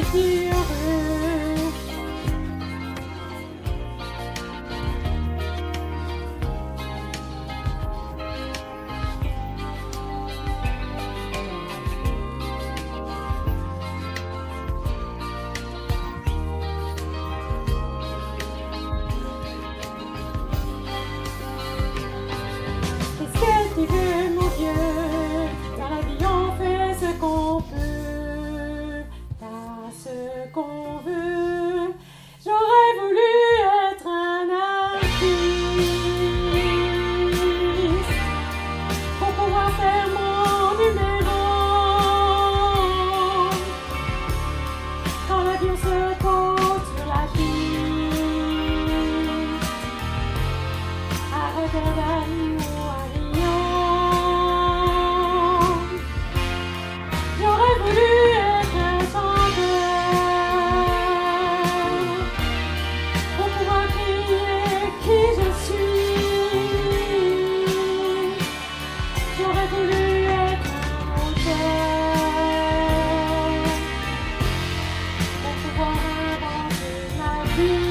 vie heureux. Qu'est-ce que tu veux, mon vieux? Dans la vie on fait ce qu'on peut, pas ce qu'on veut. J'aurais voulu être un artiste pour pouvoir faire mon numéro. Quand l'avion se pose sur la piste, à Rotterdam ou à Lyon. J'aurais voulu être un chanteur pour pouvoir crier qui je suis. J'aurais voulu être un auteur pour pouvoir inventer ma vie.